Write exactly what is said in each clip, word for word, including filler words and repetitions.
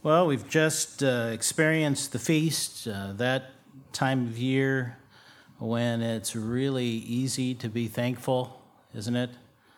Well, we've just uh, experienced the feast, uh, that time of year when it's really easy to be thankful, isn't it?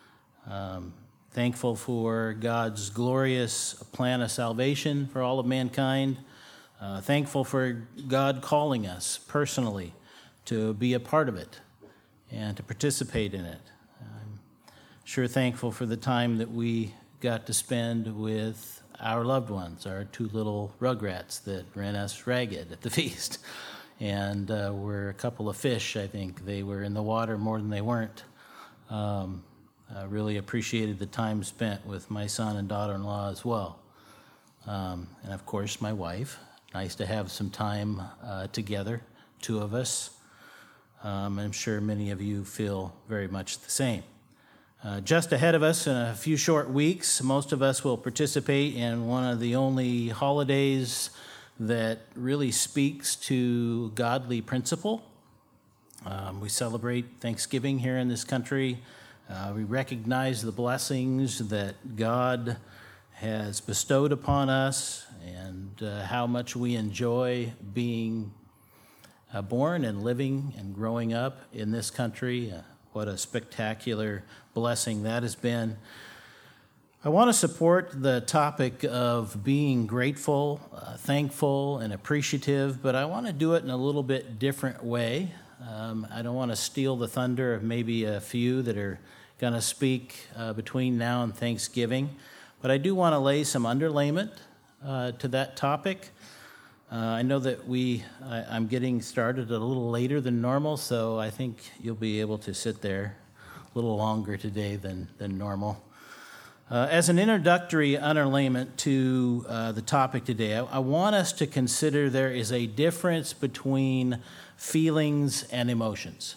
Um, thankful for God's glorious plan of salvation for all of mankind. Uh, thankful for God calling us personally to be a part of it and to participate in it. I'm sure thankful for the time that we got to spend with our loved ones, our two little rugrats that ran us ragged at the feast. And uh, were a couple of fish, I think. They were in the water more than they weren't. Um, I really appreciated the time spent with my son and daughter-in-law as well. Um, and of course, my wife. Nice to have some time uh, together, two of us. Um, I'm sure many of you feel very much the same. Uh, just ahead of us in a few short weeks, most of us will participate in one of the only holidays that really speaks to godly principle. Um, we celebrate Thanksgiving here in this country. Uh, we recognize the blessings that God has bestowed upon us and uh, how much we enjoy being uh, born and living and growing up in this country. Uh, what a spectacular blessing that has been. I want to support the topic of being grateful, uh, thankful, and appreciative, but I want to do it in a little bit different way. Um, I don't want to steal the thunder of maybe a few that are going to speak uh, between now and Thanksgiving, but I do want to lay some underlayment uh, to that topic. Uh, I know that we, I, I'm getting started a little later than normal, so I think you'll be able to sit there a little longer today than, than normal. Uh, as an introductory underlayment to uh, the topic today, I, I want us to consider there is a difference between feelings and emotions.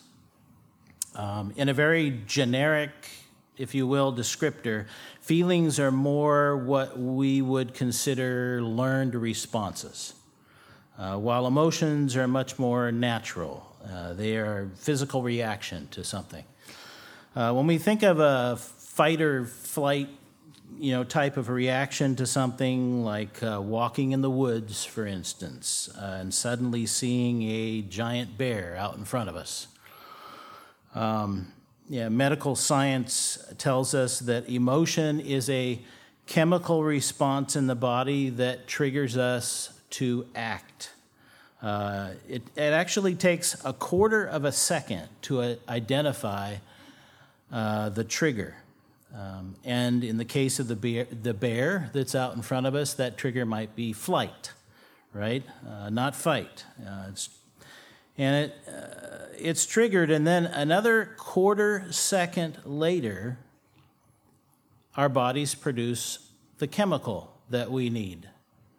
Um, in a very generic, if you will, descriptor, feelings are more what we would consider learned responses, uh, while emotions are much more natural. Uh, they are physical reaction to something. Uh, when we think of a fight or flight, you know, type of a reaction to something like uh, walking in the woods, for instance, uh, and suddenly seeing a giant bear out in front of us. Um, yeah, medical science tells us that emotion is a chemical response in the body that triggers us to act. Uh, it, it actually takes a quarter of a second to uh, identify uh, the trigger. Um, and in the case of the bear, the bear that's out in front of us, that trigger might be flight, right? Uh, not fight. Uh, it's, and it uh, it's triggered, and then another quarter second later, our bodies produce the chemical that we need.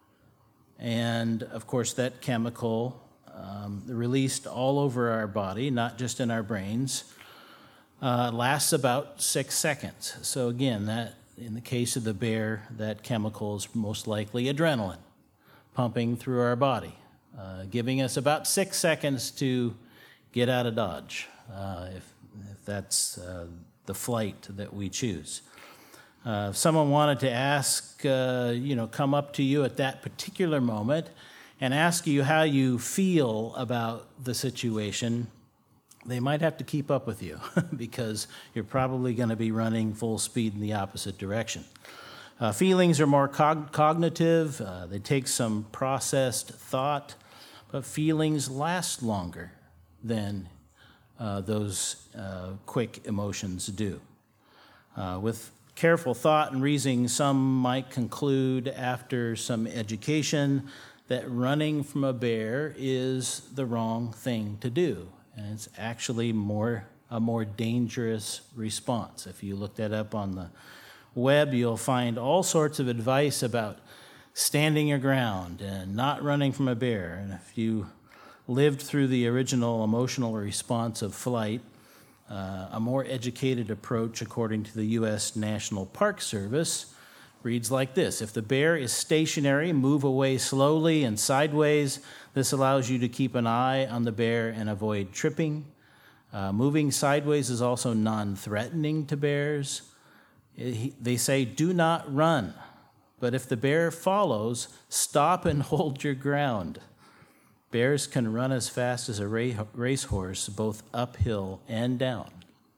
And, of course, that chemical um, released all over our body, not just in our brains, Uh, lasts about six seconds. So again, that in the case of the bear, that chemical is most likely adrenaline pumping through our body, uh, giving us about six seconds to get out of Dodge, uh, if, if that's uh, the flight that we choose. Uh, if someone wanted to ask, uh, you know, come up to you at that particular moment and ask you how you feel about the situation, they might have to keep up with you because you're probably going to be running full speed in the opposite direction. Uh, feelings are more cog- cognitive. Uh, they take some processed thought, but feelings last longer than uh, those uh, quick emotions do. Uh, with careful thought and reasoning, some might conclude after some education that running from a bear is the wrong thing to do. And it's actually more a more dangerous response. If you look that up on the web, you'll find all sorts of advice about standing your ground and not running from a bear. And if you lived through the original emotional response of flight, uh, a more educated approach, according to the U S National Park Service, reads like this. If the bear is stationary, move away slowly and sideways. This allows you to keep an eye on the bear and avoid tripping. Uh, moving sideways is also non-threatening to bears. It, they say, do not run. But if the bear follows, stop and hold your ground. Bears can run as fast as a racehorse, both uphill and down.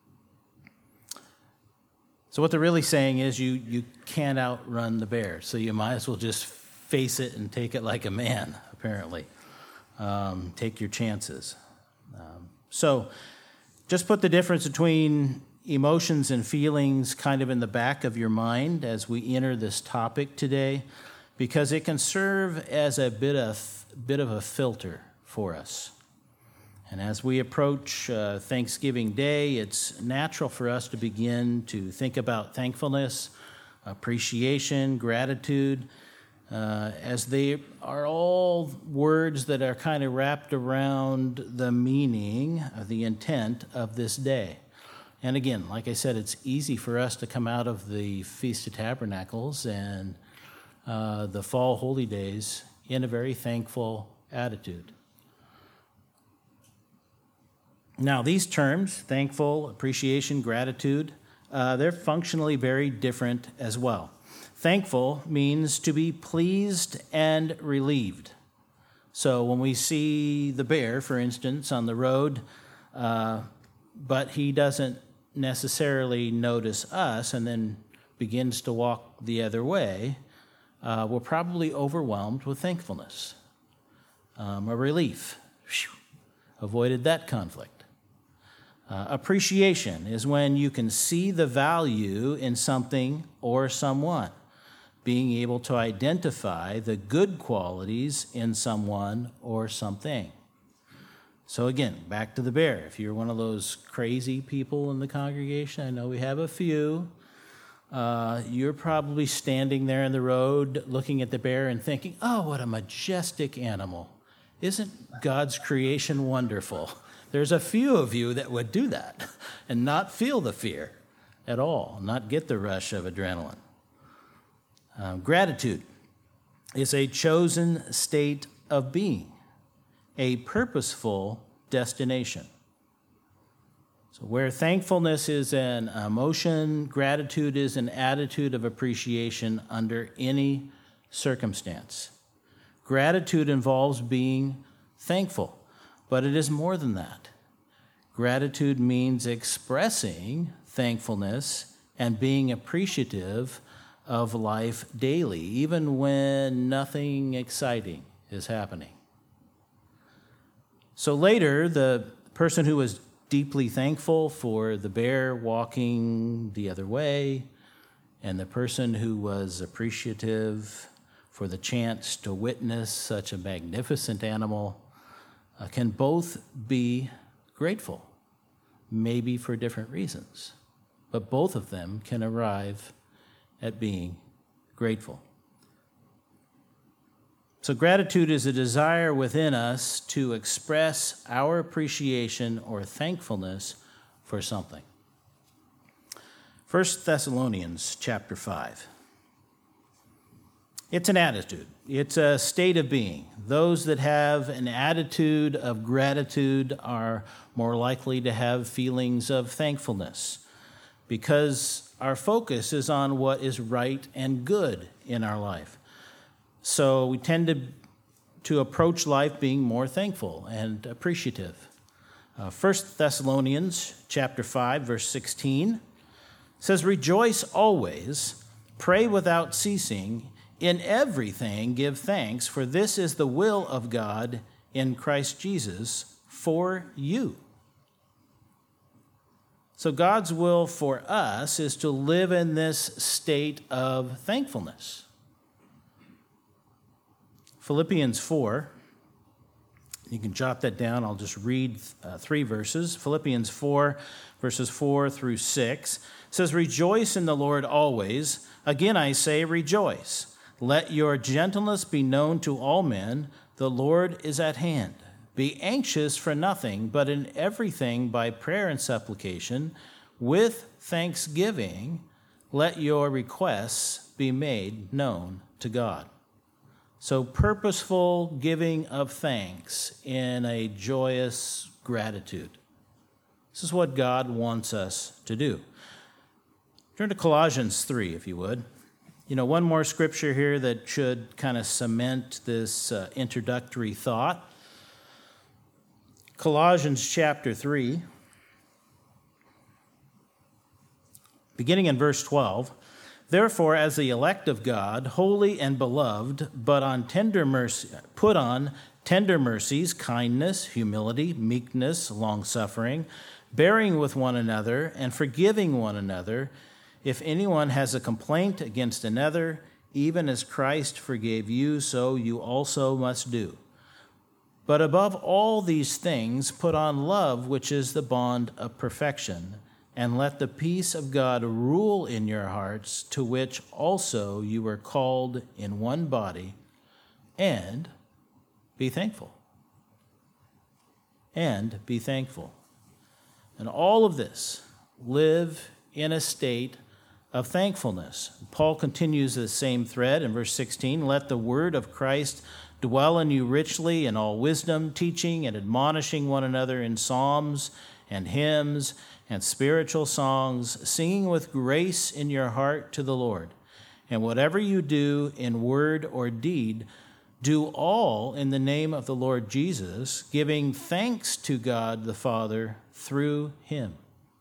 So what they're really saying is you, you can't outrun the bear, so you might as well just face it and take it like a man, apparently. Um, take your chances. Um, so just put the difference between emotions and feelings kind of in the back of your mind as we enter this topic today, because it can serve as a bit of bit of a filter for us. And as we approach uh, Thanksgiving Day, it's natural for us to begin to think about thankfulness, appreciation, gratitude, uh, as they are all words that are kind of wrapped around the meaning, of the intent of this day. And again, like I said, it's easy for us to come out of the Feast of Tabernacles and uh, the fall holy days in a very thankful attitude. Now, these terms, thankful, appreciation, gratitude, uh, they're functionally very different as well. Thankful means to be pleased and relieved. So when we see the bear, for instance, on the road, uh, but he doesn't necessarily notice us and then begins to walk the other way, uh, we're probably overwhelmed with thankfulness, um, a relief. Whew, avoided that conflict. Uh, appreciation is when you can see the value in something or someone, being able to identify the good qualities in someone or something. So again, back to the bear. If you're one of those crazy people in the congregation, I know we have a few, uh, you're probably standing there in the road looking at the bear and thinking, oh, what a majestic animal. Isn't God's creation wonderful? There's a few of you that would do that and not feel the fear at all, not get the rush of adrenaline. Um, gratitude is a chosen state of being, a purposeful destination. So where thankfulness is an emotion, gratitude is an attitude of appreciation under any circumstance. Gratitude involves being thankful, but it is more than that. Gratitude means expressing thankfulness and being appreciative of life daily, even when nothing exciting is happening. So later, the person who was deeply thankful for the bear walking the other way, and the person who was appreciative for the chance to witness such a magnificent animal, uh, can both be grateful, maybe for different reasons, but both of them can arrive at being grateful. So gratitude is a desire within us to express our appreciation or thankfulness for something. First Thessalonians chapter five. It's an attitude. It's a state of being. Those that have an attitude of gratitude are more likely to have feelings of thankfulness because our focus is on what is right and good in our life. So we tend to, to approach life being more thankful and appreciative. Uh, First Thessalonians chapter five, verse sixteen says, "Rejoice always, pray without ceasing, in everything give thanks, for this is the will of God in Christ Jesus for you." So God's will for us is to live in this state of thankfulness. Philippians four, you can jot that down. I'll just read uh, three verses. Philippians four, verses four through six, says, "Rejoice in the Lord always. Again I say, rejoice. Let your gentleness be known to all men. The Lord is at hand. Be anxious for nothing, but in everything by prayer and supplication, with thanksgiving, let your requests be made known to God." So purposeful giving of thanks in a joyous gratitude. This is what God wants us to do. Turn to Colossians three, if you would. You know, one more scripture here that should kind of cement this uh, introductory thought. Colossians chapter three, beginning in verse twelve. Therefore, as the elect of God, holy and beloved, but on tender mercy, put on tender mercies, kindness, humility, meekness, long-suffering, bearing with one another, and forgiving one another. If anyone has a complaint against another, even as Christ forgave you, so you also must do. But above all these things, put on love, which is the bond of perfection. And let the peace of God rule in your hearts, to which also you were called in one body, and be thankful. And be thankful. And all of this, live in a state of thankfulness. Paul continues the same thread in verse sixteen. Let the word of Christ dwell in you richly in all wisdom, teaching and admonishing one another in psalms and hymns and spiritual songs, singing with grace in your heart to the Lord. And whatever you do in word or deed, do all in the name of the Lord Jesus, giving thanks to God the Father through him.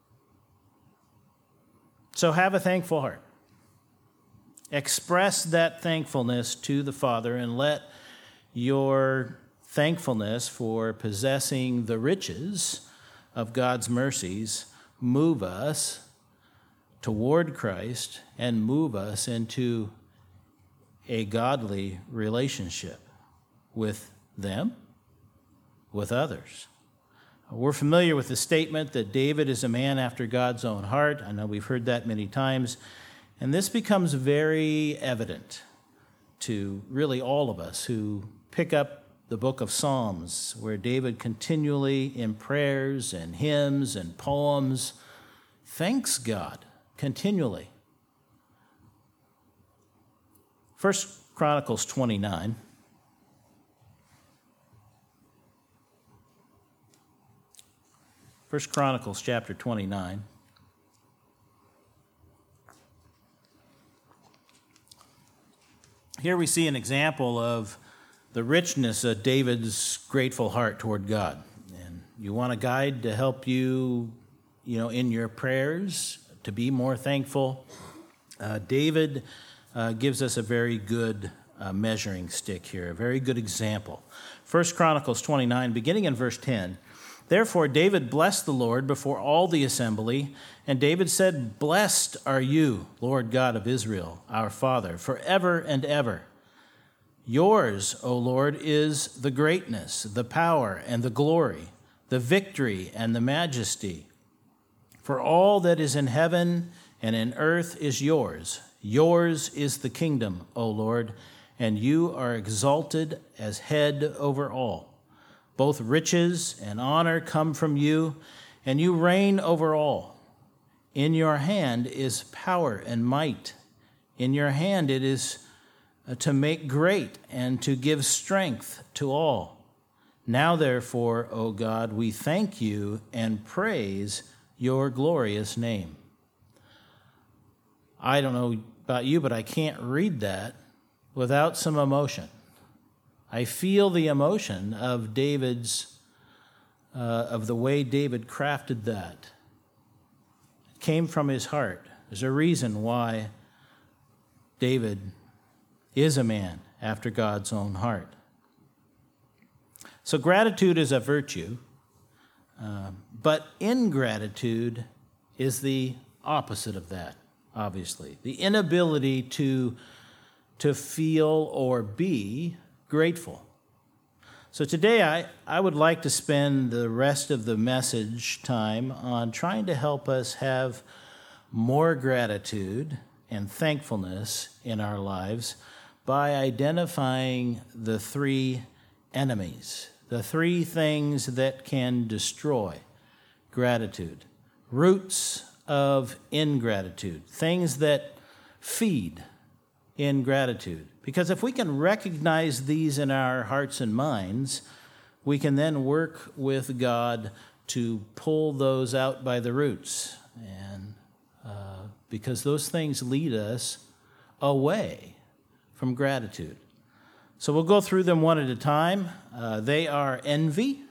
So have a thankful heart. Express that thankfulness to the Father, and let your thankfulness for possessing the riches of God's mercies move us toward Christ and move us into a godly relationship with them, with others. We're familiar with the statement that David is a man after God's own heart. I know we've heard that many times. And this becomes very evident to really all of us who pick up the book of Psalms, where David continually in prayers and hymns and poems thanks God continually. First Chronicles twenty-nine. First Chronicles chapter twenty-nine. Here we see an example of the richness of David's grateful heart toward God. And you want a guide to help you, you know, in your prayers to be more thankful. Uh, David uh, gives us a very good uh, measuring stick here, a very good example. First Chronicles twenty-nine, beginning in verse ten. Therefore David blessed the Lord before all the assembly, and David said, Blessed are you, Lord God of Israel, our Father, forever and ever. Yours, O Lord, is the greatness, the power, and the glory, the victory, and the majesty. For all that is in heaven and in earth is yours. Yours is the kingdom, O Lord, and you are exalted as head over all. Both riches and honor come from you, and you reign over all. In your hand is power and might. In your hand it is to make great and to give strength to all. Now, therefore, O God, we thank you and praise your glorious name. I don't know about you, but I can't read that without some emotion. I feel the emotion of David's, uh, of the way David crafted that. It came from his heart. There's a reason why David is a man after God's own heart. So gratitude is a virtue, uh, but ingratitude is the opposite of that, obviously. The inability to, to feel or be grateful. So today I, I would like to spend the rest of the message time on trying to help us have more gratitude and thankfulness in our lives by identifying the three enemies, the three things that can destroy gratitude, roots of ingratitude, things that feed ingratitude. Because if we can recognize these in our hearts and minds, we can then work with God to pull those out by the roots. And uh, because those things lead us away from gratitude. So we'll go through them one at a time. Uh, they are envy,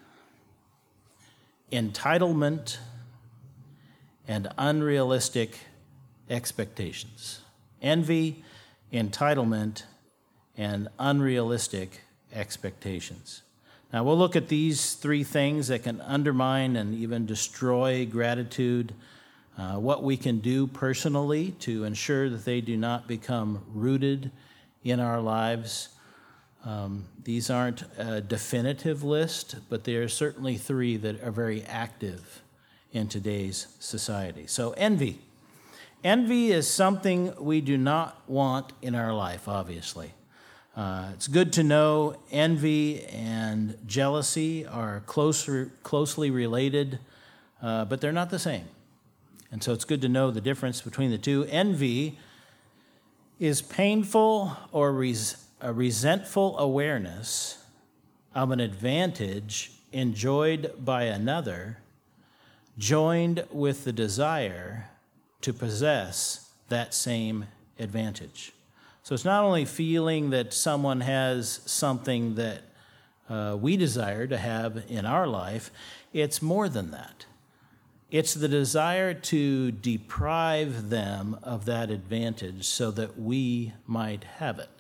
entitlement, and unrealistic expectations. Envy, entitlement, and unrealistic expectations. Now we'll look at these three things that can undermine and even destroy gratitude, uh, what we can do personally to ensure that they do not become rooted in our lives. Um, these aren't a definitive list, but there are certainly three that are very active in today's society. So envy. Envy is something we do not want in our life, obviously. Uh, it's good to know envy and jealousy are closer, closely related, uh, but they're not the same. And so it's good to know the difference between the two. Envy is painful or res- a resentful awareness of an advantage enjoyed by another, joined with the desire to possess that same advantage. So it's not only feeling that someone has something that uh, we desire to have in our life, it's more than that. It's the desire to deprive them of that advantage so that we might have it.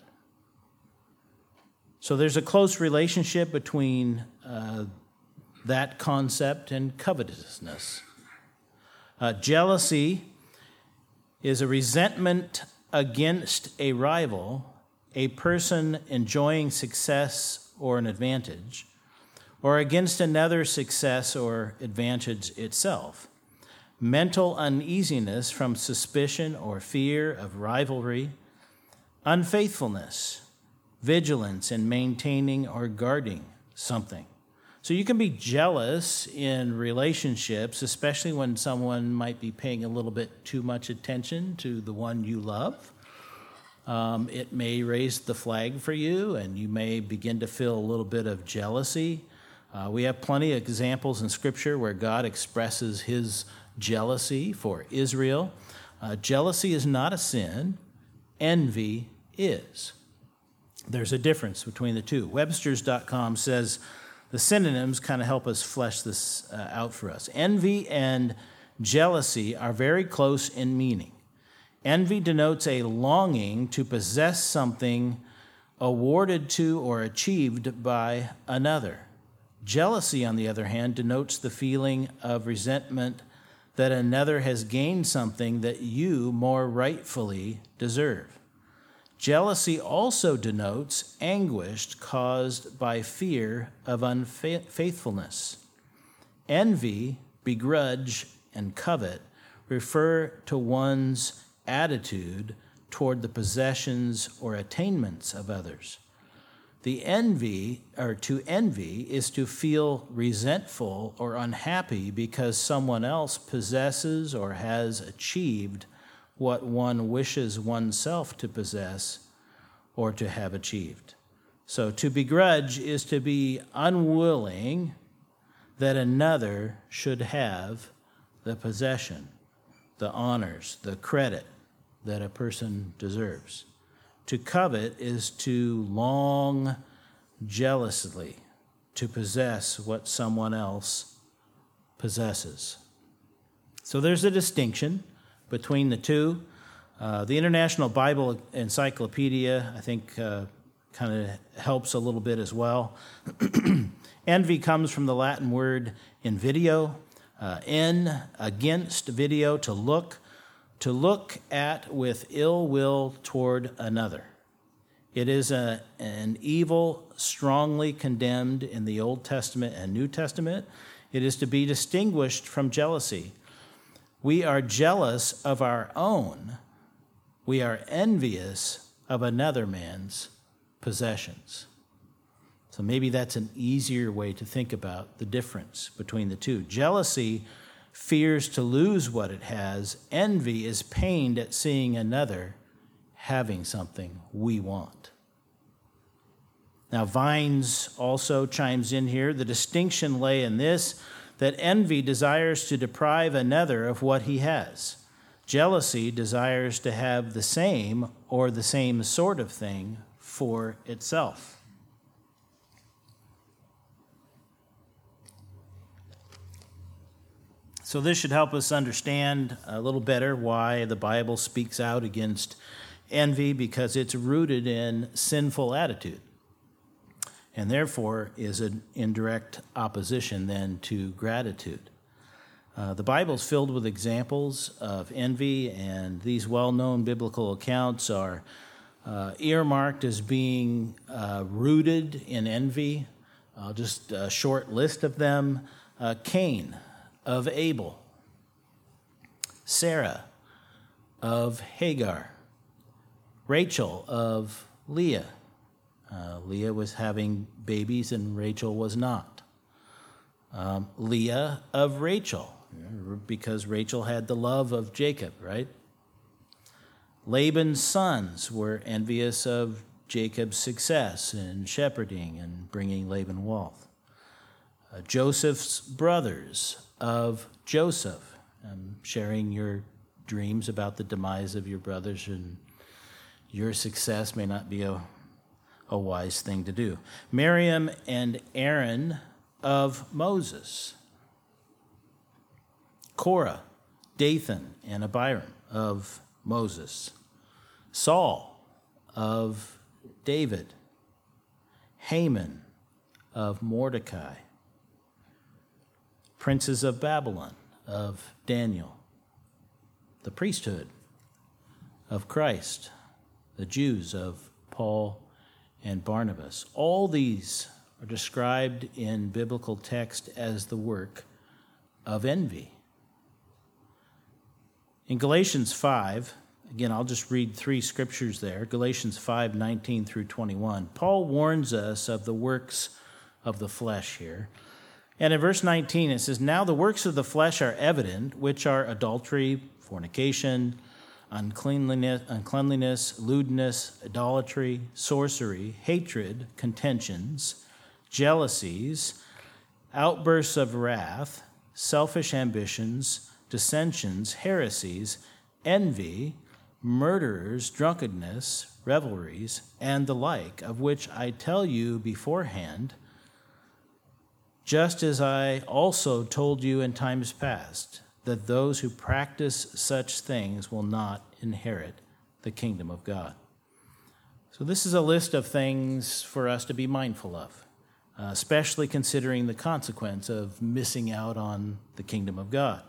So there's a close relationship between uh, that concept and covetousness. Uh, jealousy is a resentment against a rival, a person enjoying success or an advantage, or against another's success or advantage itself. Mental uneasiness from suspicion or fear of rivalry, unfaithfulness, vigilance in maintaining or guarding something. So you can be jealous in relationships, especially when someone might be paying a little bit too much attention to the one you love. Um, it may raise the flag for you, and you may begin to feel a little bit of jealousy. Uh, we have plenty of examples in Scripture where God expresses his jealousy for Israel. Uh, jealousy is not a sin. Envy is. There's a difference between the two. Websters dot com says the synonyms kind of help us flesh this uh, out for us. Envy and jealousy are very close in meaning. Envy denotes a longing to possess something awarded to or achieved by another. Jealousy, on the other hand, denotes the feeling of resentment that another has gained something that you more rightfully deserve. Jealousy also denotes anguish caused by fear of unfaithfulness. Envy, begrudge, and covet refer to one's attitude toward the possessions or attainments of others. The envy, or to envy, is to feel resentful or unhappy because someone else possesses or has achieved what one wishes oneself to possess or to have achieved. So to begrudge is to be unwilling that another should have the possession, the honors, the credit that a person deserves. To covet is to long jealously to possess what someone else possesses. So there's a distinction between the two. Uh, the International Bible Encyclopedia, I think, uh, kind of helps a little bit as well. Envy comes from the Latin word invidio, uh, in, against, video, to look, to look at with ill will toward another. It is a, an evil strongly condemned in the Old Testament and New Testament. It is to be distinguished from jealousy. We are jealous of our own. We are envious of another man's possessions. So maybe that's an easier way to think about the difference between the two. Jealousy fears to lose what it has. Envy is pained at seeing another having something we want. Now, Vines also chimes in here. The distinction lay in this, that envy desires to deprive another of what he has. Jealousy desires to have the same or the same sort of thing for itself. So this should help us understand a little better why the Bible speaks out against envy, because it's rooted in sinful attitude, and therefore is an indirect opposition then to gratitude. Uh, the Bible's filled with examples of envy, and these well-known biblical accounts are uh, earmarked as being uh, rooted in envy. Uh, just a short list of them. Uh, Cain of Abel, Sarah of Hagar, Rachel of Leah. Uh, Leah was having babies and Rachel was not. Um, Leah of Rachel, because Rachel had the love of Jacob, right? Laban's sons were envious of Jacob's success in shepherding and bringing Laban wealth. Uh, Joseph's brothers of Joseph, um, sharing your dreams about the demise of your brothers and your success may not be a, a wise thing to do. Miriam and Aaron of Moses. Korah, Dathan, and Abiram of Moses. Saul of David. Haman of Mordecai. Princes of Babylon of Daniel. The priesthood of Christ. The Jews of Paul and Barnabas. All these are described in biblical text as the work of envy. In Galatians five, again, I'll just read three scriptures there. Galatians five, nineteen through twenty-one. Paul warns us of the works of the flesh here. And in verse nineteen, it says, "Now the works of the flesh are evident, which are adultery, fornication, uncleanliness, uncleanliness, lewdness, idolatry, sorcery, hatred, contentions, jealousies, outbursts of wrath, selfish ambitions, dissensions, heresies, envy, murderers, drunkenness, revelries, and the like, of which I tell you beforehand, just as I also told you in times past, that those who practice such things will not inherit the kingdom of God." So this is a list of things for us to be mindful of, uh, especially considering the consequence of missing out on the kingdom of God.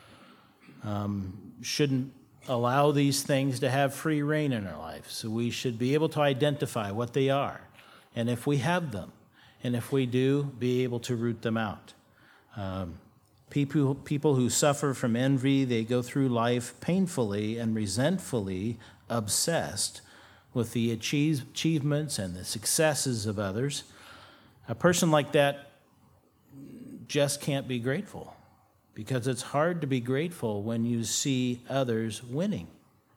Um, shouldn't allow these things to have free reign in our life. So we should be able to identify what they are, and if we have them, and if we do, be able to root them out. Um, people, people who suffer from envy, they go through life painfully and resentfully obsessed with the achieve, achievements and the successes of others. A person like that just can't be grateful, because it's hard to be grateful when you see others winning.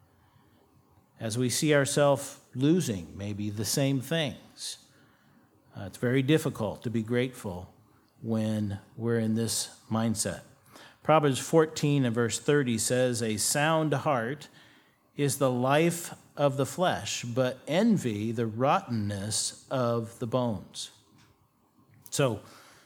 As we see ourselves losing maybe the same things, uh, it's very difficult to be grateful when we're in this mindset. Proverbs fourteen and verse thirty says, "A sound heart is the life of the flesh, but envy the rottenness of the bones." So,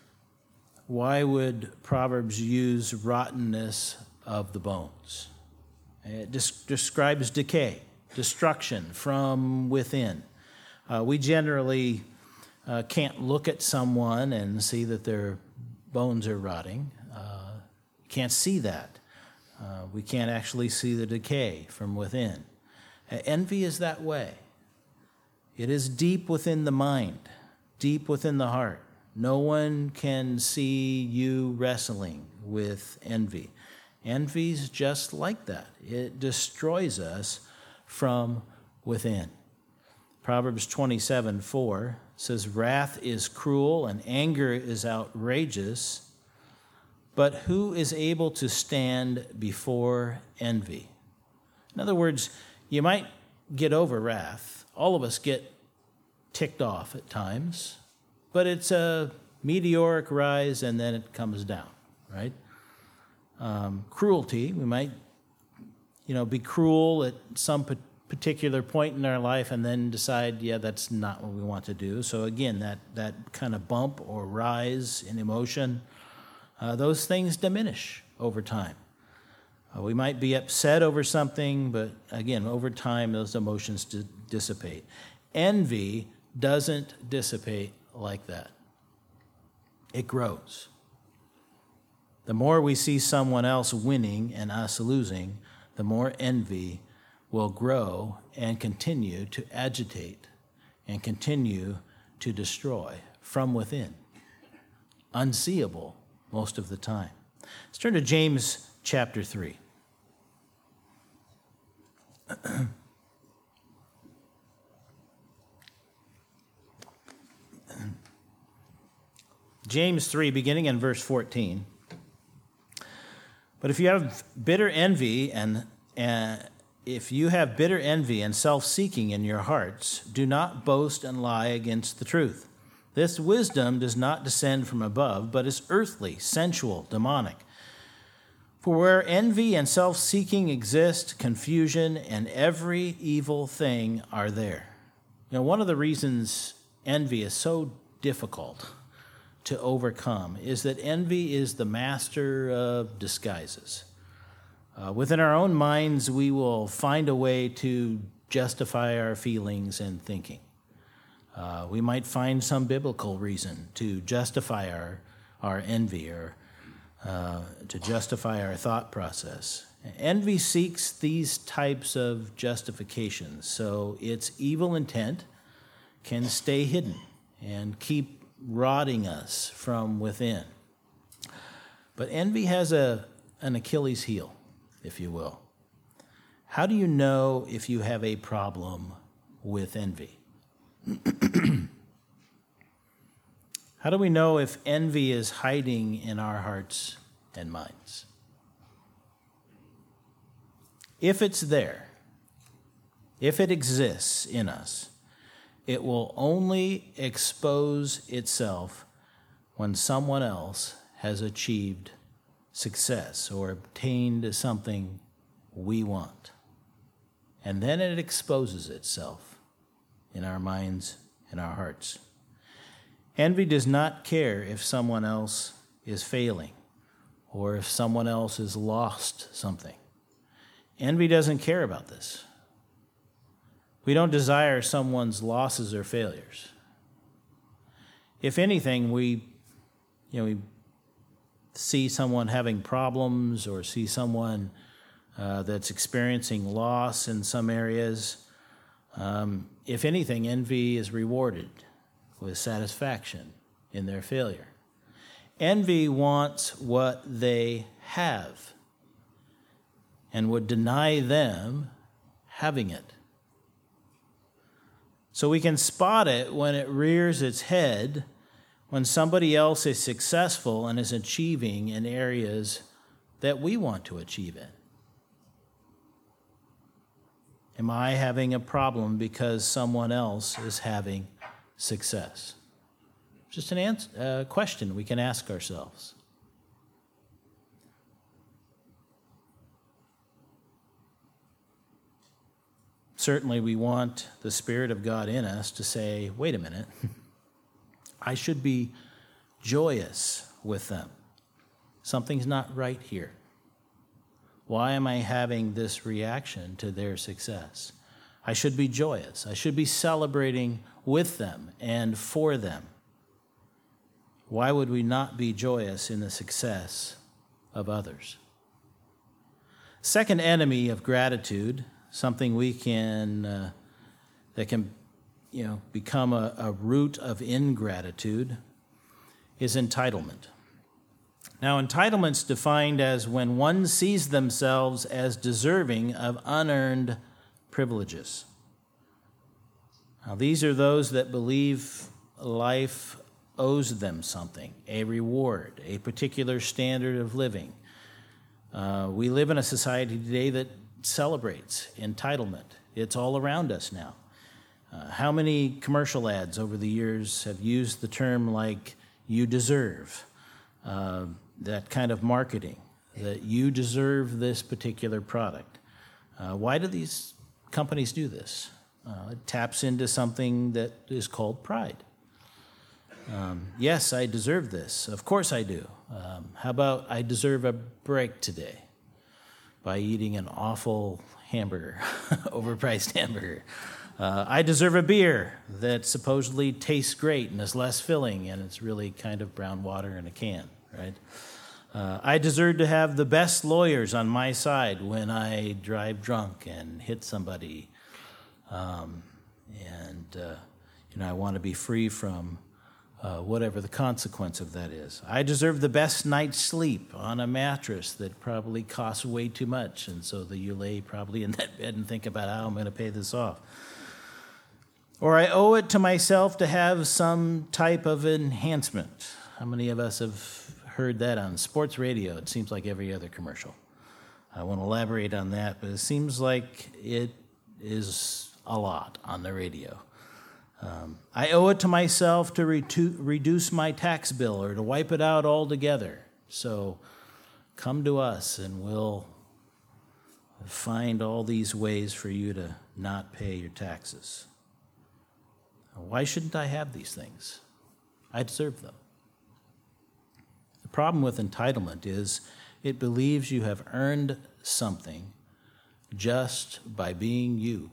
why would Proverbs use rottenness of the bones? It des- describes decay, destruction from within. Uh, we generally uh, can't look at someone and see that their bones are rotting. Uh, can't see that. Uh, we can't actually see the decay from within. Uh, envy is that way. It is deep within the mind, deep within the heart. No one can see you wrestling with envy. Envy's just like that. It destroys us from within. Proverbs twenty-seven four says, "Wrath is cruel and anger is outrageous, but who is able to stand before envy?" In other words, you might get over wrath. All of us get ticked off at times, but it's a meteoric rise and then it comes down, right? Um, cruelty, we might you know, be cruel at some pa- particular point in our life and then decide, yeah, that's not what we want to do. So again, that, that kind of bump or rise in emotion, uh, those things diminish over time. Uh, we might be upset over something, but again, over time, those emotions d- dissipate. Envy doesn't dissipate like that. It grows. The more we see someone else winning and us losing, the more envy will grow and continue to agitate and continue to destroy from within. Unseeable most of the time. Let's turn to James chapter three. James three, beginning in verse fourteen. But if you have bitter envy and, and if you have bitter envy and self-seeking in your hearts, do not boast and lie against the truth. This wisdom does not descend from above, but is earthly, sensual, demonic. For where envy and self-seeking exist, confusion and every evil thing are there. You know, one of the reasons envy is so difficult to overcome is that envy is the master of disguises. Uh, within our own minds, we will find a way to justify our feelings and thinking. Uh, we might find some biblical reason to justify our, our envy or uh, to justify our thought process. Envy seeks these types of justifications, so its evil intent can stay hidden and keep rotting us from within. But envy has a, an Achilles heel, if you will. How do you know if you have a problem with envy? How do we know if envy is hiding in our hearts and minds? If it's there, if it exists in us, it will only expose itself when someone else has achieved success or obtained something we want. And then it exposes itself in our minds and our hearts. Envy does not care if someone else is failing or if someone else has lost something. Envy doesn't care about this. We don't desire someone's losses or failures. If anything, we, you know, we see someone having problems or see someone uh, that's experiencing loss in some areas. Um, if anything, envy is rewarded with satisfaction in their failure. Envy wants what they have and would deny them having it. So we can spot it when it rears its head, when somebody else is successful and is achieving in areas that we want to achieve in. Am I having a problem because someone else is having success? Just an answer, a question we can ask ourselves. Certainly we want the Spirit of God in us to say, wait a minute, I should be joyous with them. Something's not right here. Why am I having this reaction to their success? I should be joyous. I should be celebrating with them and for them. Why would we not be joyous in the success of others? Second enemy of gratitude, something we can, uh, that can, you know, become a, a root of ingratitude, is entitlement. Now, entitlement's defined as when one sees themselves as deserving of unearned privileges. Now, these are those that believe life owes them something, a reward, a particular standard of living. Uh, we live in a society today that celebrates entitlement. It's all around us now. Uh, how many commercial ads over the years have used the term like, you deserve, uh, that kind of marketing, that you deserve this particular product. Uh, why do these companies do this? Uh, it taps into something that is called pride. Um, yes, I deserve this. Of course I do. Um, how about I deserve a break today by eating an awful hamburger, overpriced hamburger. Uh, I deserve a beer that supposedly tastes great and is less filling, and it's really kind of brown water in a can, right? Uh, I deserve to have the best lawyers on my side when I drive drunk and hit somebody. Um, and, uh, you know, I want to be free from uh, whatever the consequence of that is. I deserve the best night's sleep on a mattress that probably costs way too much, and so that you lay probably in that bed and think about how I'm going to pay this off. Or I owe it to myself to have some type of enhancement. How many of us have heard that on sports radio? It seems like every other commercial. I won't elaborate on that, but it seems like it is a lot on the radio. Um, I owe it to myself to re- reduce my tax bill or to wipe it out altogether. So come to us and we'll find all these ways for you to not pay your taxes. Why shouldn't I have these things? I deserve them. The problem with entitlement is it believes you have earned something just by being you.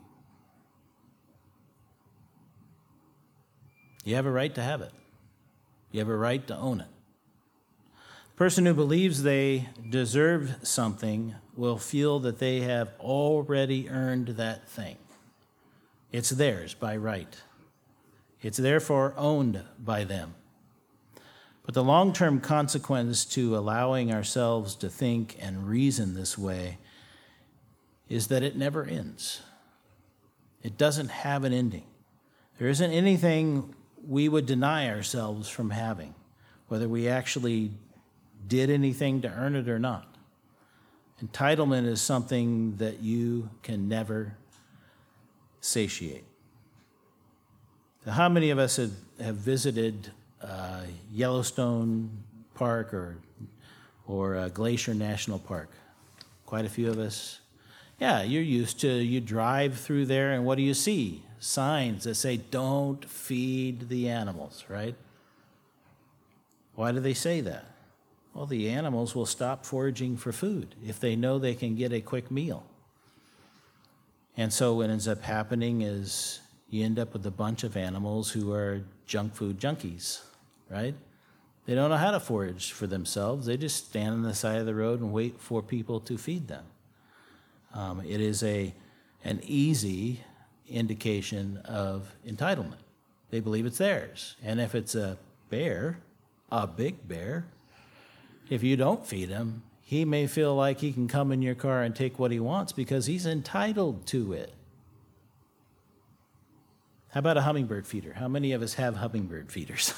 You have a right to have it. You have a right to own it. The person who believes they deserve something will feel that they have already earned that thing. It's theirs by right. It's therefore owned by them. But the long-term consequence to allowing ourselves to think and reason this way is that it never ends. It doesn't have an ending. There isn't anything we would deny ourselves from having, whether we actually did anything to earn it or not. Entitlement is something that you can never satiate. So how many of us have, have visited uh, Yellowstone Park or, or uh, Glacier National Park? Quite a few of us. Yeah, you're used to, you drive through there, and what do you see? Signs that say, don't feed the animals, right? Why do they say that? Well, the animals will stop foraging for food if they know they can get a quick meal. And so what ends up happening is you end up with a bunch of animals who are junk food junkies, right? They don't know how to forage for themselves. They just stand on the side of the road and wait for people to feed them. Um, it is a an easy indication of entitlement. They believe it's theirs. And if it's a bear, a big bear, if you don't feed him, he may feel like he can come in your car and take what he wants because he's entitled to it. How about a hummingbird feeder? How many of us have hummingbird feeders?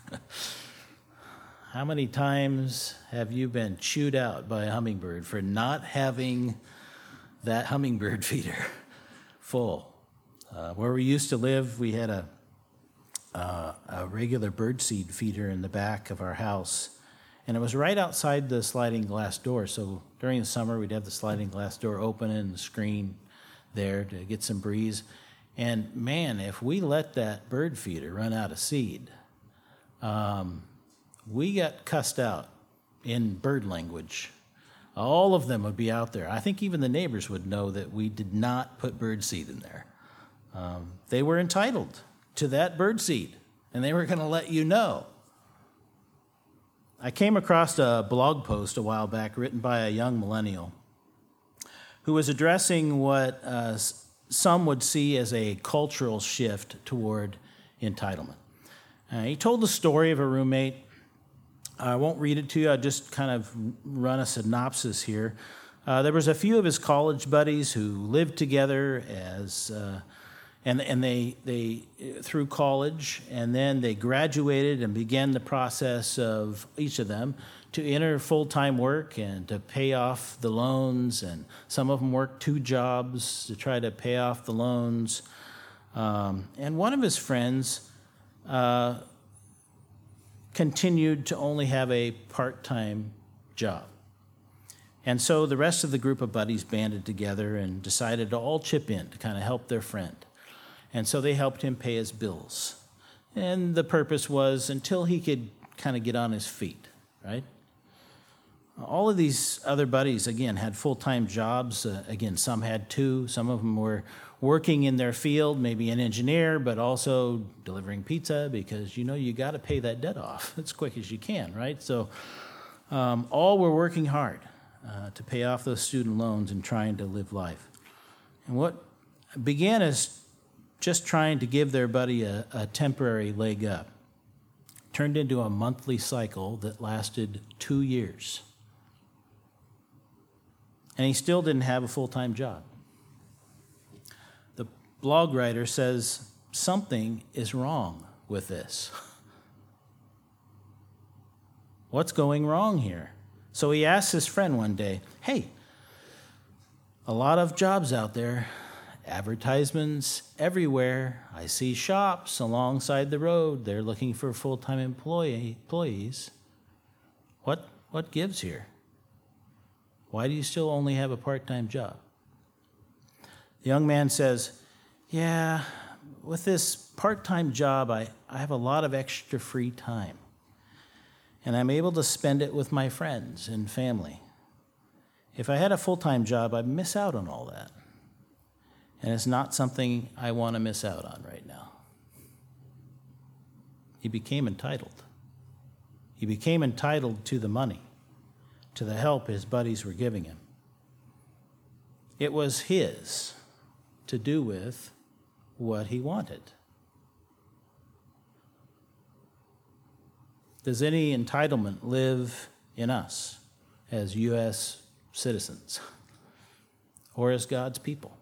How many times have you been chewed out by a hummingbird for not having that hummingbird feeder full? Uh, where we used to live, we had a, uh, a regular birdseed feeder in the back of our house, and it was right outside the sliding glass door. So during the summer, we'd have the sliding glass door open and the screen there to get some breeze. And man, if we let that bird feeder run out of seed, um, we got cussed out in bird language. All of them would be out there. I think even the neighbors would know that we did not put bird seed in there. Um, they were entitled to that bird seed, and they were going to let you know. I came across a blog post a while back written by a young millennial who was addressing what uh, some would see as a cultural shift toward entitlement. Uh, he told the story of a roommate. I won't read it to you. I'll just kind of run a synopsis here. Uh, there was a few of his college buddies who lived together as, uh, and and they they through college, and then they graduated and began the process of each of them to enter full-time work and to pay off the loans. And some of them worked two jobs to try to pay off the loans. Um, and one of his friends Uh, continued to only have a part-time job. And so the rest of the group of buddies banded together and decided to all chip in to kind of help their friend. And so they helped him pay his bills. And the purpose was until he could kind of get on his feet, right? All of these other buddies, again, had full-time jobs. Uh, again, some had two. Some of them were working in their field, maybe an engineer, but also delivering pizza because, you know, you got to pay that debt off as quick as you can, right? So um, all were working hard uh, to pay off those student loans and trying to live life. And what began as just trying to give their buddy a, a temporary leg up turned into a monthly cycle that lasted two years. And he still didn't have a full-time job. The blog writer says something is wrong with this. What's going wrong here? So he asked his friend one day, hey, a lot of jobs out there, advertisements everywhere. I see shops alongside the road. They're looking for full-time employee, employees. What, what gives here? Why do you still only have a part-time job? The young man says, yeah, with this part-time job, I, I have a lot of extra free time. And I'm able to spend it with my friends and family. If I had a full-time job, I'd miss out on all that. And it's not something I want to miss out on right now. He became entitled. He became entitled to the money, to the help his buddies were giving him. It was his to do with what he wanted. Does any entitlement live in us as U S citizens or as God's people?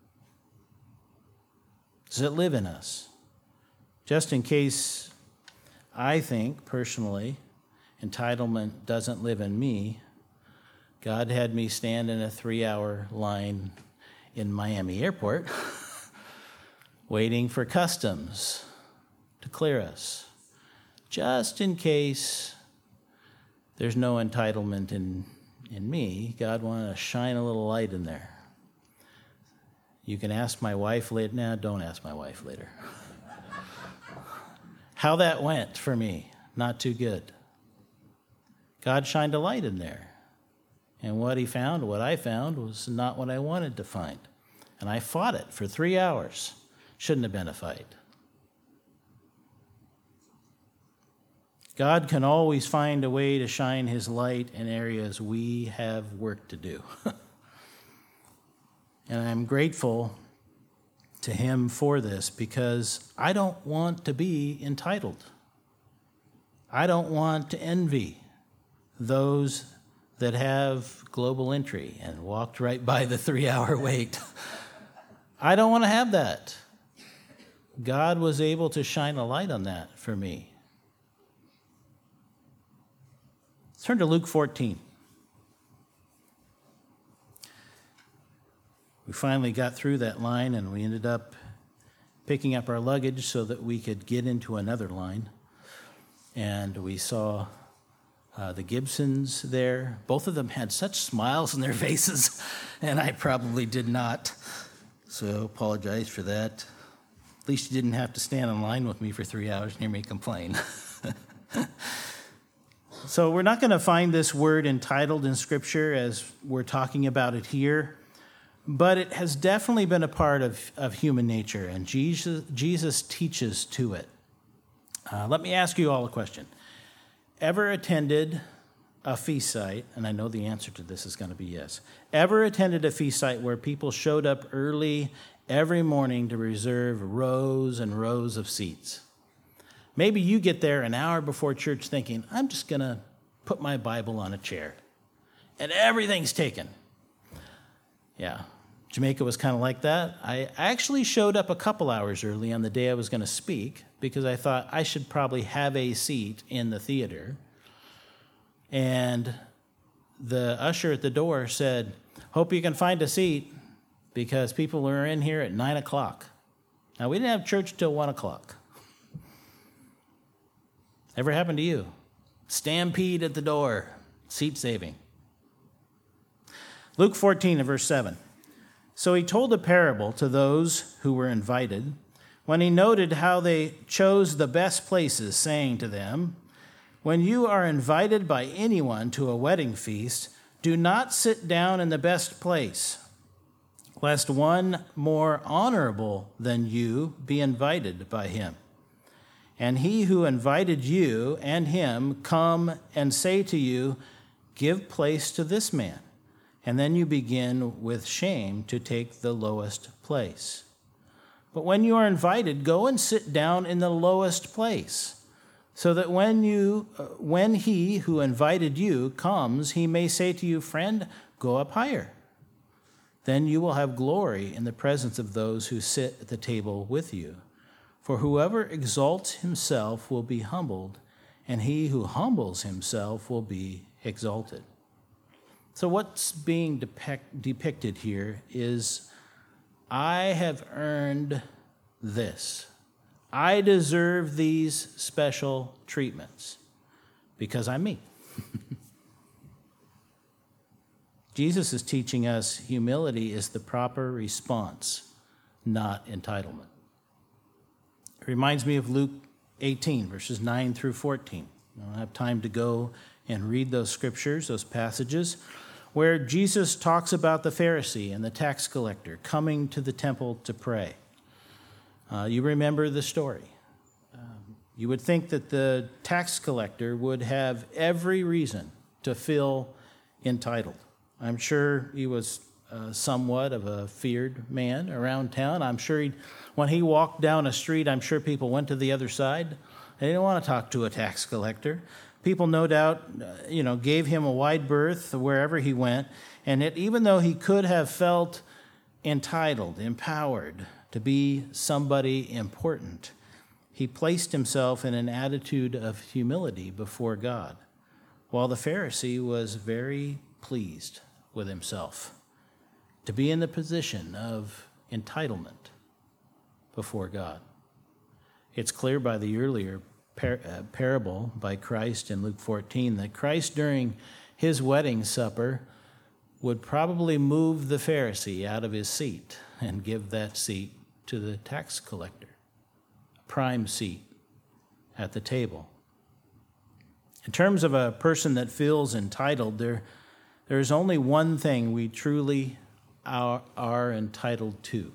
Does it live in us? Just in case I think, personally, entitlement doesn't live in me, God had me stand in a three-hour line in Miami Airport waiting for customs to clear us, just in case there's no entitlement in, in me. God wanted to shine a little light in there. You can ask my wife later. Now, don't ask my wife later. How that went for me, not too good. God shined a light in there. And what he found, what I found, was not what I wanted to find. And I fought it for three hours. Shouldn't have been a fight. God can always find a way to shine his light in areas we have work to do. And I'm grateful to him for this because I don't want to be entitled. I don't want to envy those that have global entry and walked right by the three-hour wait. I don't want to have that. God was able to shine a light on that for me. Let's turn to Luke fourteen. We finally got through that line, and we ended up picking up our luggage so that we could get into another line. And we saw uh, the Gibsons there. Both of them had such smiles on their faces, and I probably did not. So apologize for that. At least you didn't have to stand in line with me for three hours and hear me complain. So we're not going to find this word entitled in Scripture as we're talking about it here. But it has definitely been a part of, of human nature, and Jesus, Jesus teaches to it. Uh, let me ask you all a question. Ever attended a feast site, and I know the answer to this is going to be yes. Ever attended a feast site where people showed up early every morning to reserve rows and rows of seats? Maybe you get there an hour before church thinking, I'm just going to put my Bible on a chair, and everything's taken. Yeah, Jamaica was kind of like that. I actually showed up a couple hours early on the day I was going to speak because I thought I should probably have a seat in the theater. And the usher at the door said, hope you can find a seat because people are in here at nine o'clock. Now, we didn't have church till one o'clock. Ever happened to you? Stampede at the door, seat saving. Luke fourteen and verse seven. So he told a parable to those who were invited when he noted how they chose the best places, saying to them, when you are invited by anyone to a wedding feast, do not sit down in the best place, lest one more honorable than you be invited by him. And he who invited you and him come and say to you, give place to this man. And then you begin with shame to take the lowest place. But when you are invited, go and sit down in the lowest place, so that when you, uh, when he who invited you comes, he may say to you, friend, go up higher. Then you will have glory in the presence of those who sit at the table with you. For whoever exalts himself will be humbled, and he who humbles himself will be exalted. So what's being depict, depicted here is, I have earned this. I deserve these special treatments because I'm me. Jesus is teaching us humility is the proper response, not entitlement. It reminds me of Luke eighteen, verses nine through fourteen. I don't have time to go and read those scriptures, those passages, where Jesus talks about the Pharisee and the tax collector coming to the temple to pray. Uh, you remember the story. Um, you would think that the tax collector would have every reason to feel entitled. I'm sure he was uh, somewhat of a feared man around town. I'm sure he'd, when he walked down a street, I'm sure people went to the other side. They didn't want to talk to a tax collector. People, no doubt, uh, you know, gave him a wide berth wherever he went. And it, even though he could have felt entitled, empowered to be somebody important, he placed himself in an attitude of humility before God, while the Pharisee was very pleased with himself to be in the position of entitlement before God. It's clear by the earlier par- uh, parable by Christ in Luke fourteen that Christ, during his wedding supper, would probably move the Pharisee out of his seat and give that seat to the tax collector, a prime seat at the table. In terms of a person that feels entitled, there, there's only one thing we truly are, are entitled to.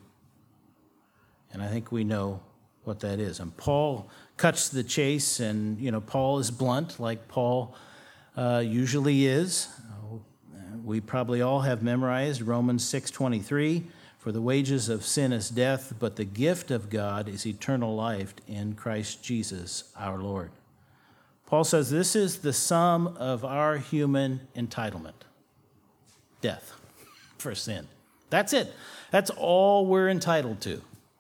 And I think we know what that is. And Paul cuts the chase, and, you know, Paul is blunt, like Paul uh, usually is. We probably all have memorized Romans six twenty-three, for the wages of sin is death, but the gift of God is eternal life in Christ Jesus our Lord. Paul says this is the sum of our human entitlement. Death for sin. That's it. That's all we're entitled to.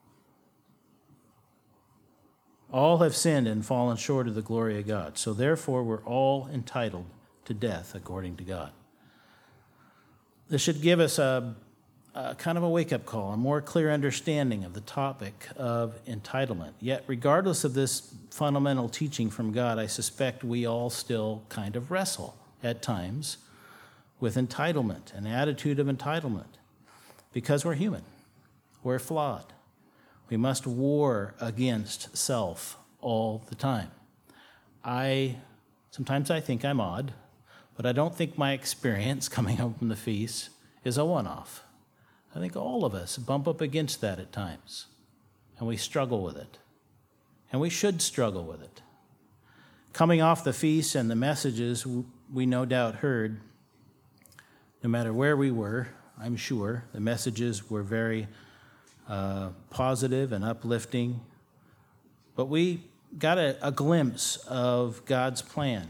All have sinned and fallen short of the glory of God. So therefore, we're all entitled to death according to God. This should give us a, a kind of a wake-up call, a more clear understanding of the topic of entitlement. Yet, regardless of this fundamental teaching from God, I suspect we all still kind of wrestle at times with entitlement, an attitude of entitlement, because we're human. We're flawed. We must war against self all the time. I sometimes I think I'm odd, but I don't think my experience coming home from the feast is a one-off. I think all of us bump up against that at times, and we struggle with it, and we should struggle with it. Coming off the feast and the messages we no doubt heard, no matter where we were, I'm sure the messages were very uh, positive and uplifting, but we got a, a glimpse of God's plan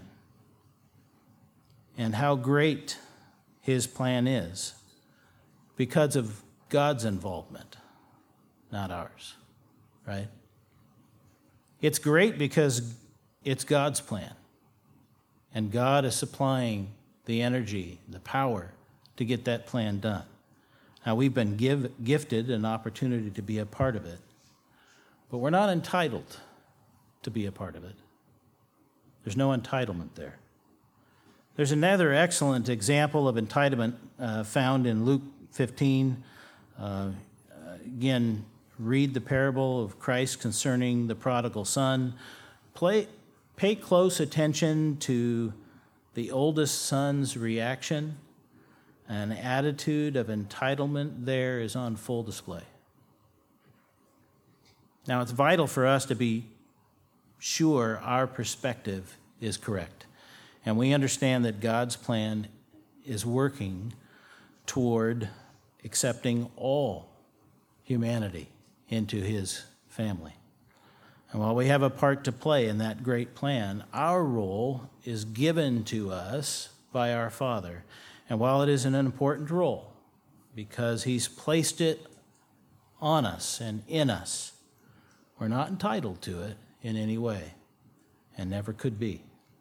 and how great his plan is because of God's involvement, not ours, right? It's great because it's God's plan, and God is supplying the energy, the power to get that plan done. Now, we've been give, gifted an opportunity to be a part of it, but we're not entitled to be a part of it. There's no entitlement there. There's another excellent example of entitlement uh, found in Luke fifteen. Uh, again, read the parable of Christ concerning the prodigal son. Play, pay close attention to the oldest son's reaction. An attitude of entitlement there is on full display. Now, it's vital for us to be sure our perspective is correct. And we understand that God's plan is working toward accepting all humanity into his family. And while we have a part to play in that great plan, our role is given to us by our Father. And while it is an important role, because he's placed it on us and in us, we're not entitled to it in any way, and never could be.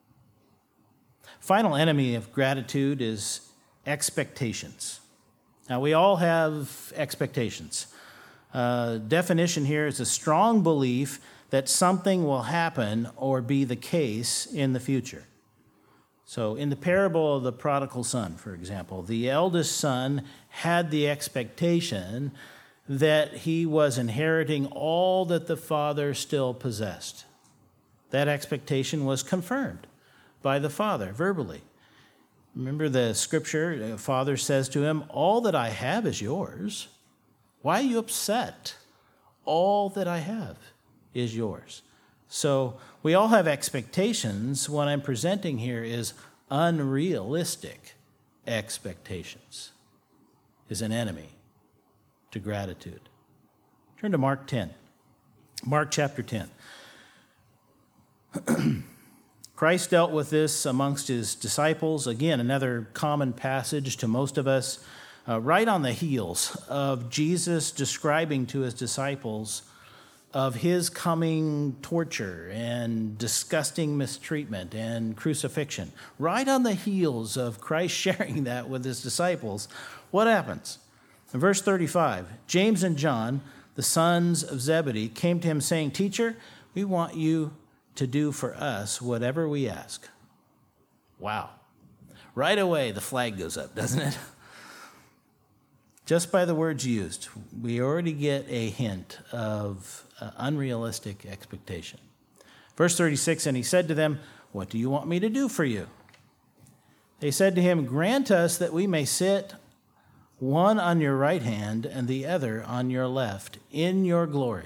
Final enemy of gratitude is expectations. Now, we all have expectations. Uh, definition here is a strong belief that something will happen or be the case in the future. So in the parable of the prodigal son, for example, the eldest son had the expectation that he was inheriting all that the father still possessed. That expectation was confirmed by the father verbally. Remember the scripture, the father says to him, "All that I have is yours. Why are you upset? All that I have is yours." So we all have expectations. What I'm presenting here is unrealistic expectations is an enemy to gratitude. Turn to Mark ten. Mark chapter ten. Christ dealt with this amongst his disciples. Again, another common passage to most of us, uh, right on the heels of Jesus describing to his disciples of his coming torture and disgusting mistreatment and crucifixion. Right on the heels of Christ sharing that with his disciples, what happens? In verse thirty-five, James and John, the sons of Zebedee, came to him saying, "Teacher, we want you to do for us whatever we ask." Wow. Right away, the flag goes up, doesn't it? Just by the words used, we already get a hint of uh, unrealistic expectation. Verse thirty-six, and he said to them, "What do you want me to do for you?" They said to him, "Grant us that we may sit one on your right hand and the other on your left in your glory."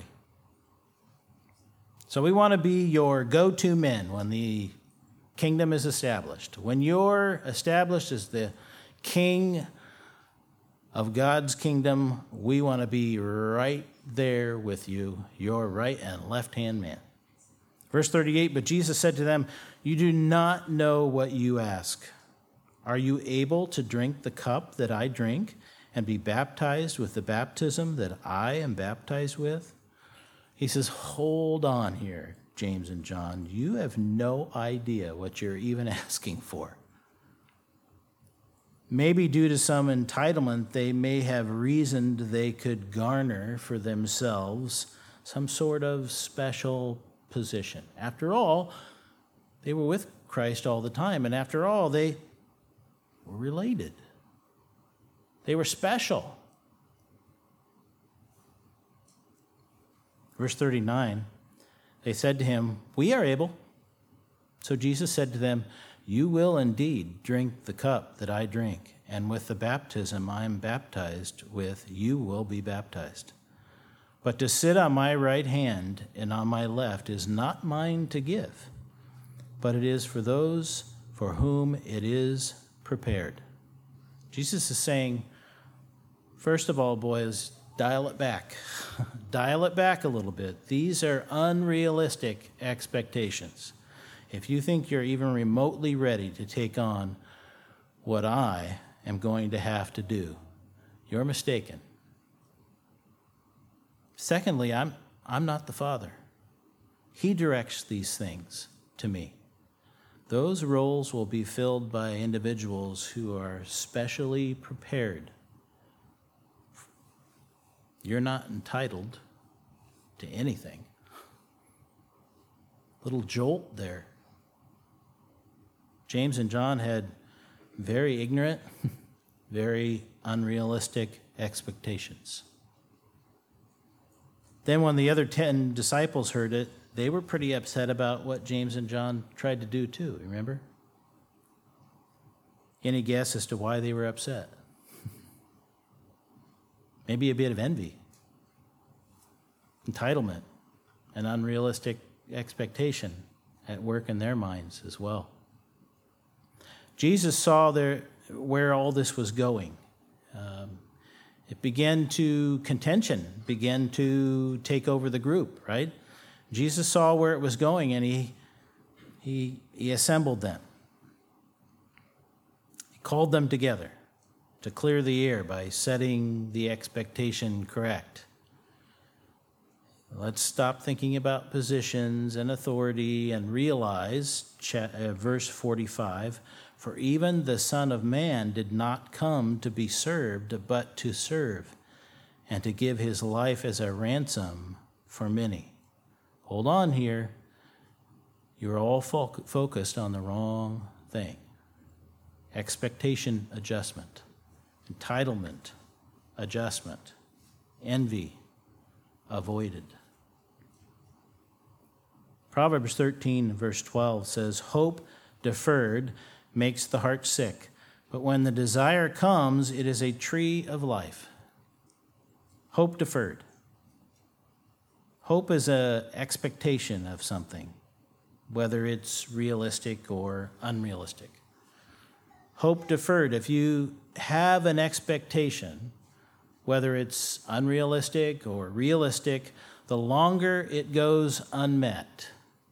So we want to be your go-to men when the kingdom is established. When you're established as the king of God's kingdom, we want to be right there with you, your right and left-hand man. Verse thirty-eight, but Jesus said to them, "You do not know what you ask. Are you able to drink the cup that I drink and be baptized with the baptism that I am baptized with?" He says, hold on here, James and John. You have no idea what you're even asking for. Maybe due to some entitlement, they may have reasoned they could garner for themselves some sort of special position. After all, they were with Christ all the time, and after all, they were related. They were special. Verse thirty-nine, they said to him, "We are able." So Jesus said to them, "You will indeed drink the cup that I drink, and with the baptism I am baptized with, you will be baptized. But to sit on my right hand and on my left is not mine to give, but it is for those for whom it is prepared." Jesus is saying, first of all, boys, dial it back. Dial it back a little bit. These are unrealistic expectations. If you think you're even remotely ready to take on what I am going to have to do, you're mistaken. Secondly, I'm, I'm not the Father. He directs these things to me. Those roles will be filled by individuals who are specially prepared. You're not entitled to anything. Little jolt there. James and John had very ignorant, very unrealistic expectations. Then when the other ten disciples heard it, they were pretty upset about what James and John tried to do too, remember? Any guess as to why they were upset? Maybe a bit of envy, entitlement, and unrealistic expectation at work in their minds as well. Jesus saw their, where all this was going. Um, it began to, contention began to take over the group, right? Jesus saw where it was going, and he, he, he assembled them. He called them together to clear the air by setting the expectation correct. Let's stop thinking about positions and authority and realize, verse forty-five, for even the Son of Man did not come to be served, but to serve, and to give his life as a ransom for many. Hold on here. You're all fo- focused on the wrong thing. Expectation adjustment. Entitlement adjustment. Envy avoided. Proverbs thirteen, verse twelve says, hope deferred makes the heart sick, but when the desire comes, it is a tree of life. Hope deferred. Hope is an expectation of something, whether it's realistic or unrealistic. Hope deferred. If you have an expectation, whether it's unrealistic or realistic, the longer it goes unmet,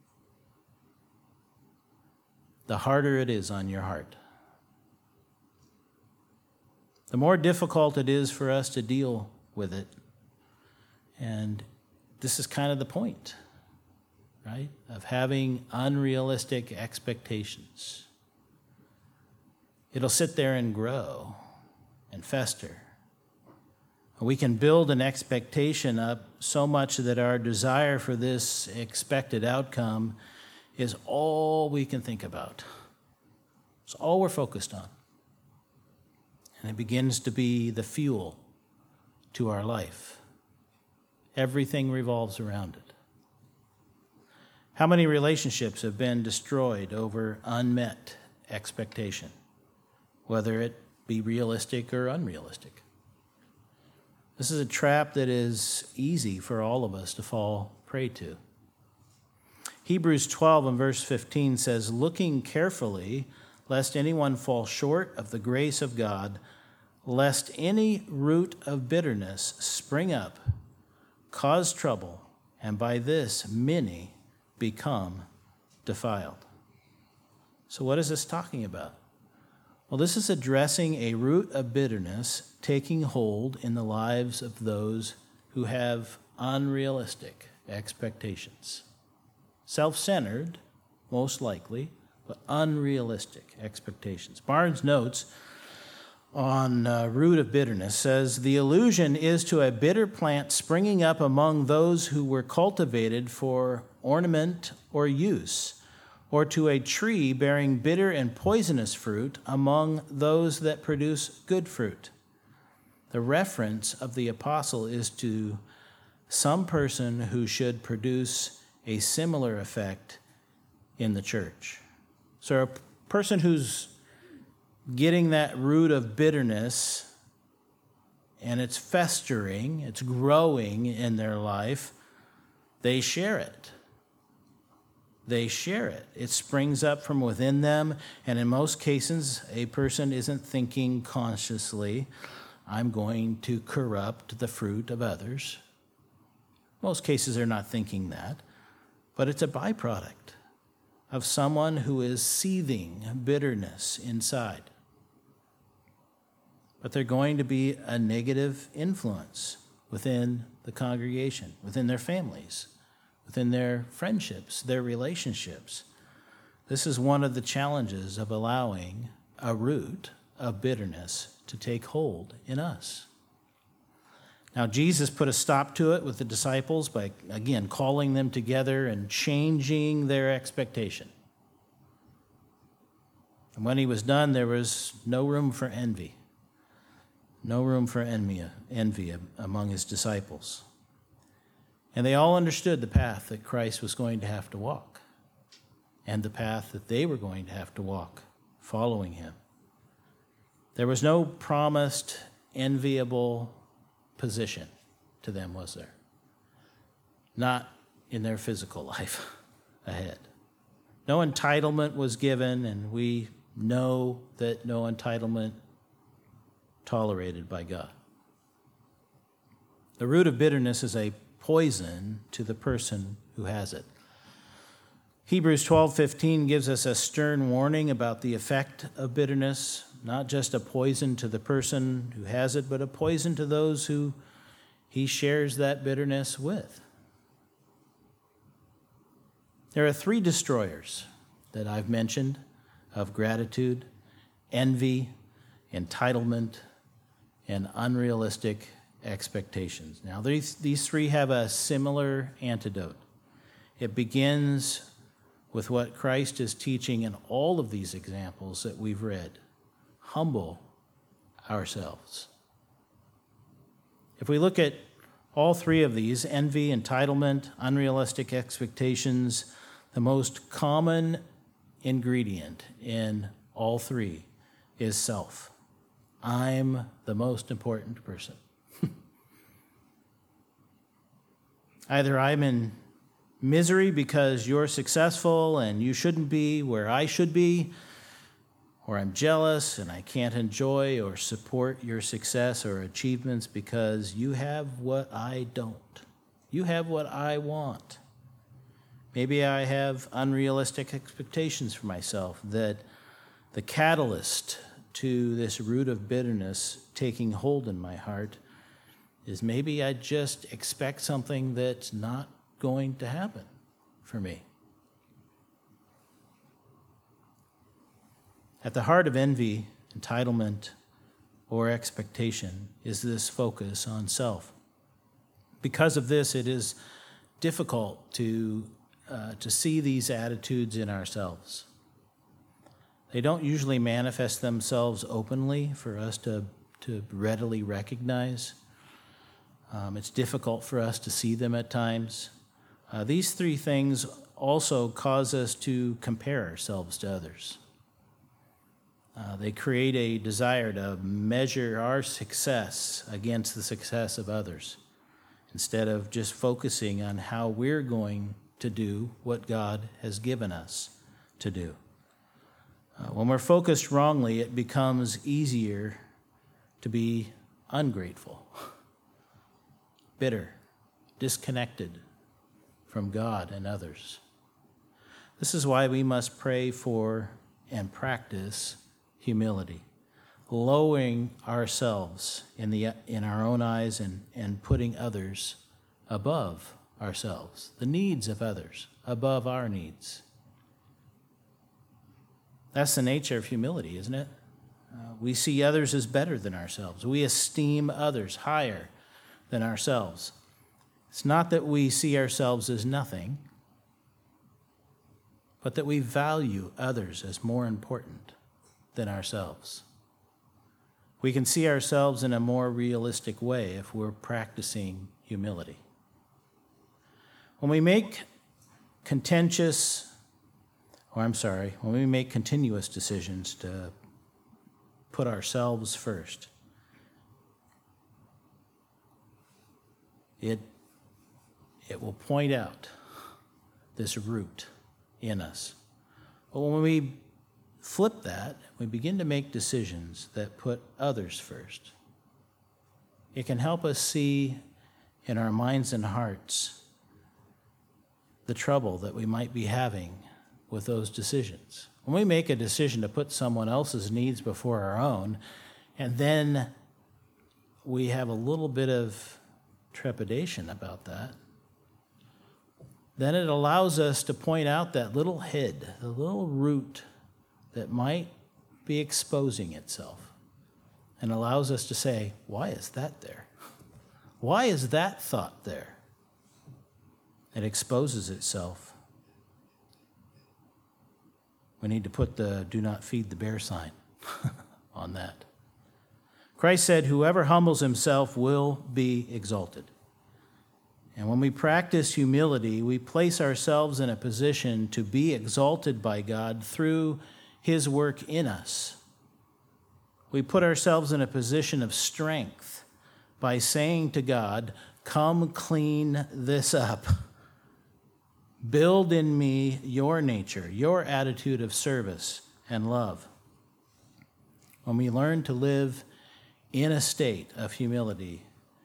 the harder it is on your heart. The more difficult it is for us to deal with it. And this is kind of the point, right, of having unrealistic expectations. It'll sit there and grow and fester. We can build an expectation up so much that our desire for this expected outcome is all we can think about. It's all we're focused on. And it begins to be the fuel to our life. Everything revolves around it. How many relationships have been destroyed over unmet expectation, whether it be realistic or unrealistic? This is a trap that is easy for all of us to fall prey to. Hebrews twelve and verse fifteen says, looking carefully, lest anyone fall short of the grace of God, lest any root of bitterness spring up, cause trouble, and by this many become defiled. So what is this talking about? Well, this is addressing a root of bitterness taking hold in the lives of those who have unrealistic expectations. Self-centered, most likely, but unrealistic expectations. Barnes notes on uh, root of bitterness says, the allusion is to a bitter plant springing up among those who were cultivated for ornament or use, or to a tree bearing bitter and poisonous fruit among those that produce good fruit. The reference of the apostle is to some person who should produce a similar effect in the church. So a person who's getting that root of bitterness and it's festering, it's growing in their life, they share it. They share it. It springs up from within them, and in most cases, a person isn't thinking consciously, I'm going to corrupt the fruit of others. Most cases, they're not thinking that, but it's a byproduct of someone who is seething bitterness inside. But they're going to be a negative influence within the congregation, within their families, within their friendships, their relationships. This is one of the challenges of allowing a root of bitterness to take hold in us. Now, Jesus put a stop to it with the disciples by, again, calling them together and changing their expectation. And when he was done, there was no room for envy. No room for envy, envy among his disciples. And they all understood the path that Christ was going to have to walk, and the path that they were going to have to walk following him. There was no promised enviable position to them, was there? Not in their physical life ahead. No entitlement was given, and we know that no entitlement tolerated by God. The root of bitterness is a poison to the person who has it. Hebrews twelve fifteen gives us a stern warning about the effect of bitterness, not just a poison to the person who has it, but a poison to those who he shares that bitterness with. There are three destroyers that I've mentioned of gratitude: envy, entitlement, and unrealistic expectations. Now, these, these three have a similar antidote. It begins with what Christ is teaching in all of these examples that we've read. Humble ourselves. If we look at all three of these, envy, entitlement, unrealistic expectations, the most common ingredient in all three is self. I'm the most important person. Either I'm in misery because you're successful and you shouldn't be where I should be, or I'm jealous and I can't enjoy or support your success or achievements because you have what I don't. You have what I want. Maybe I have unrealistic expectations for myself, that the catalyst to this root of bitterness taking hold in my heart is maybe I just expect something that's not going to happen for me. At the heart of envy, entitlement, or expectation is this focus on self. Because of this, it is difficult to, uh, to see these attitudes in ourselves. They don't usually manifest themselves openly for us to, to readily recognize. Um, it's difficult for us to see them at times. Uh, these three things also cause us to compare ourselves to others. Uh, they create a desire to measure our success against the success of others, instead of just focusing on how we're going to do what God has given us to do. Uh, when we're focused wrongly, it becomes easier to be ungrateful, bitter, disconnected from God and others. This is why we must pray for and practice humility, lowering ourselves in the in our own eyes and, and putting others above ourselves, the needs of others above our needs. That's the nature of humility, isn't it? Uh, we see others as better than ourselves. We esteem others higher than ourselves. It's not that we see ourselves as nothing, but that we value others as more important than ourselves. We can see ourselves in a more realistic way if we're practicing humility. When we make contentious, or I'm sorry, when we make continuous decisions to put ourselves first, it it will point out this root in us. But when we flip that, we begin to make decisions that put others first. It can help us see in our minds and hearts the trouble that we might be having with those decisions. When we make a decision to put someone else's needs before our own, and then we have a little bit of trepidation about that, then it allows us to point out that little head, the little root that might be exposing itself, and allows us to say, why is that there? Why is that thought there? It exposes itself. We need to put the do not feed the bear sign on that. Christ said, whoever humbles himself will be exalted. And when we practice humility, we place ourselves in a position to be exalted by God through his work in us. We put ourselves in a position of strength by saying to God, come clean this up. Build in me your nature, your attitude of service and love. When we learn to live in a state of humility,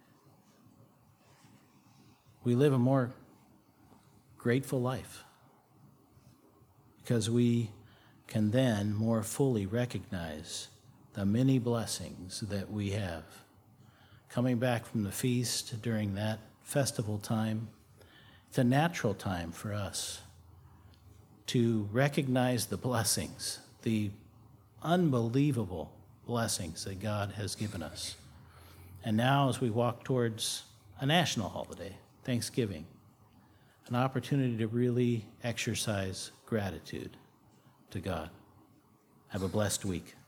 we live a more grateful life because we can then more fully recognize the many blessings that we have. Coming back from the feast during that festival time, it's a natural time for us to recognize the blessings, the unbelievable blessings that God has given us. And now as we walk towards a national holiday, Thanksgiving, an opportunity to really exercise gratitude to God. Have a blessed week.